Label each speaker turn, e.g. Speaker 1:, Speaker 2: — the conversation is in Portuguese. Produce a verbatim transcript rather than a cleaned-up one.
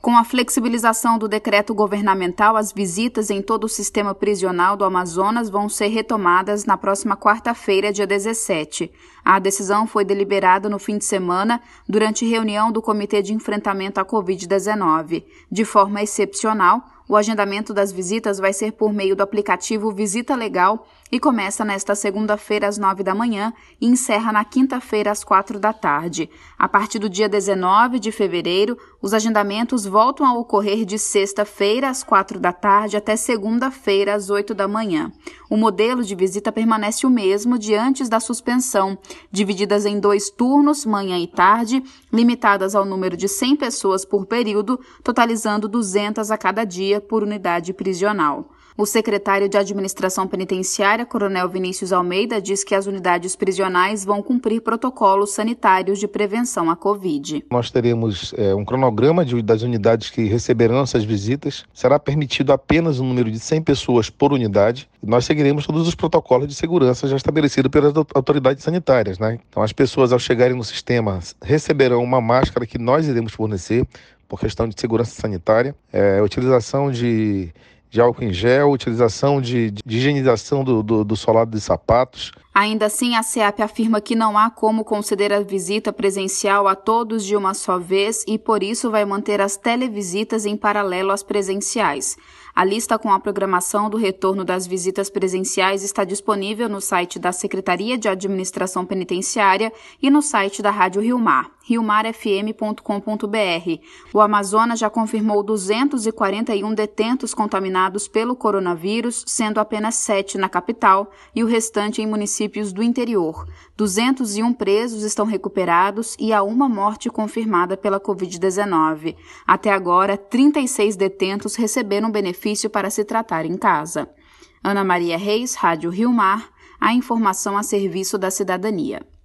Speaker 1: Com a flexibilização do decreto governamental, as visitas em todo o sistema prisional do Amazonas vão ser retomadas na próxima quarta-feira, dia dezessete. A decisão foi deliberada no fim de semana, durante reunião do Comitê de Enfrentamento à covid dezenove. De forma excepcional, o agendamento das visitas vai ser por meio do aplicativo Visita Legal e começa nesta segunda-feira às nove da manhã e encerra na quinta-feira às quatro da tarde. A partir do dia dezenove de fevereiro, os agendamentos voltam a ocorrer de sexta-feira às quatro da tarde até segunda-feira às oito da manhã. O modelo de visita permanece o mesmo de antes da suspensão, divididas em dois turnos, manhã e tarde, limitadas ao número de cem pessoas por período, totalizando duzentas a cada dia por unidade prisional. O secretário de Administração Penitenciária, Coronel Vinícius Almeida, diz que as unidades prisionais vão cumprir protocolos sanitários de prevenção à Covid.
Speaker 2: Nós teremos é, um cronograma de, das unidades que receberão essas visitas. Será permitido apenas um número de cem pessoas por unidade. Nós seguiremos todos os protocolos de segurança já estabelecidos pelas autoridades sanitárias, né? Então, as pessoas, ao chegarem no sistema, receberão uma máscara que nós iremos fornecer por questão de segurança sanitária, é, utilização de... de álcool em gel, utilização de, de higienização do, do, do solado de sapatos.
Speaker 1: Ainda assim, a SEAP afirma que não há como conceder a visita presencial a todos de uma só vez e, por isso, vai manter as televisitas em paralelo às presenciais. A lista com a programação do retorno das visitas presenciais está disponível no site da Secretaria de Administração Penitenciária e no site da Rádio Rio Mar, rio mar f m ponto com ponto b r. O Amazonas já confirmou duzentos e quarenta e um detentos contaminados pelo coronavírus, sendo apenas sete na capital e o restante em municípios do interior. duzentos e um presos estão recuperados e há uma morte confirmada pela covid dezenove. Até agora, trinta e seis detentos receberam benefício para se tratar em casa. Ana Maria Reis, Rádio Rio Mar, a informação a serviço da cidadania.